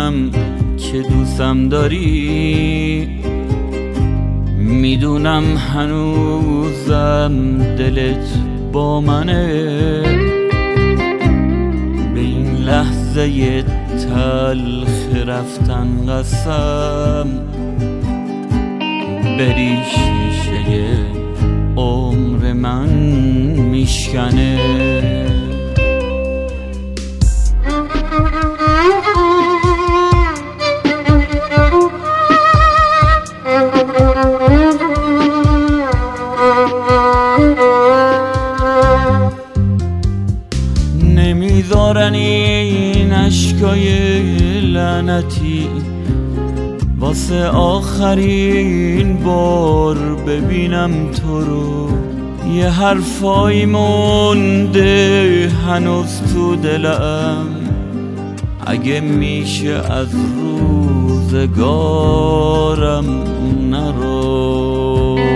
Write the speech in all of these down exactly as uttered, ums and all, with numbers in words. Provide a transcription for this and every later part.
میدونم که دوستم داری، میدونم هنوزم دلت با منه. به این لحظه تلخ رفتن قسم، بری شیشه عمر من میشکنه. نمیذارن این اشکای لعنتی واسه آخرین بار ببینم تو رو. یه حرفایی مونده هنوز تو دلم، اگه میشه از روزگارم نرو.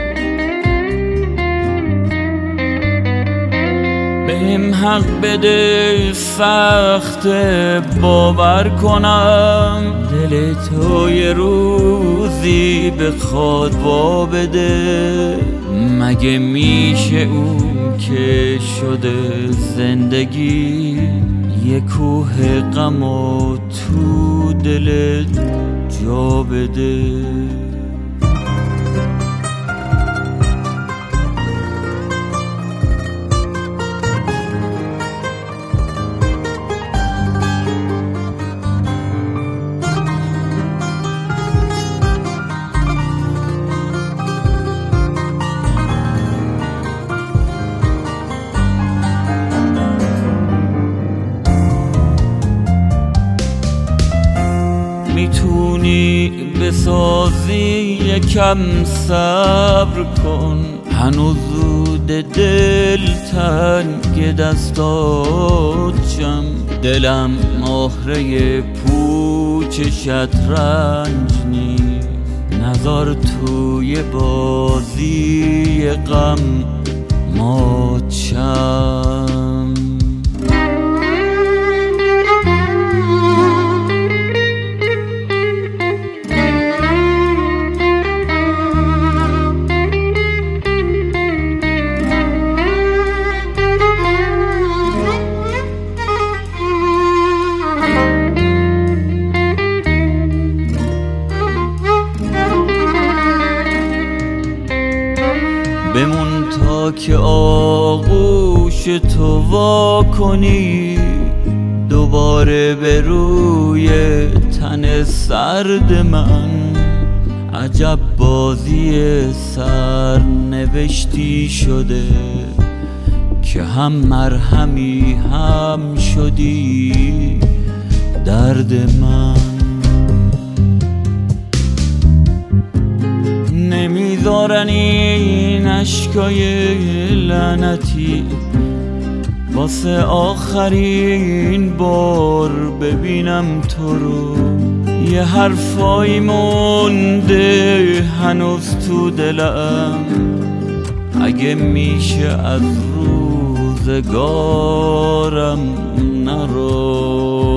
بهم حق بده سخت باور کنم، دل تو یه روزی بخواد وا بده. مگه میشه اون که شده زندگی یه کوه غم و تو دلت جا بده؟ میتونی بسازی یکم صبر کن، هنوز زود دل تنگ دستات جم. دلم مهره پوچ شطرنج نیست، نذار توی بازی غم مات شم. بمون تا که آغوش تو وا کنی، دوباره به روی تن سرد من. عجب بازی سرنوشتی شده که هم مرهمی هم شدی درد من. نمیذارن این اشکای لعنتی واسه آخرین بار ببینم تو رو. یه حرفایی مونده هنوز تو دلم، اگه میشه از روزگارم نرو.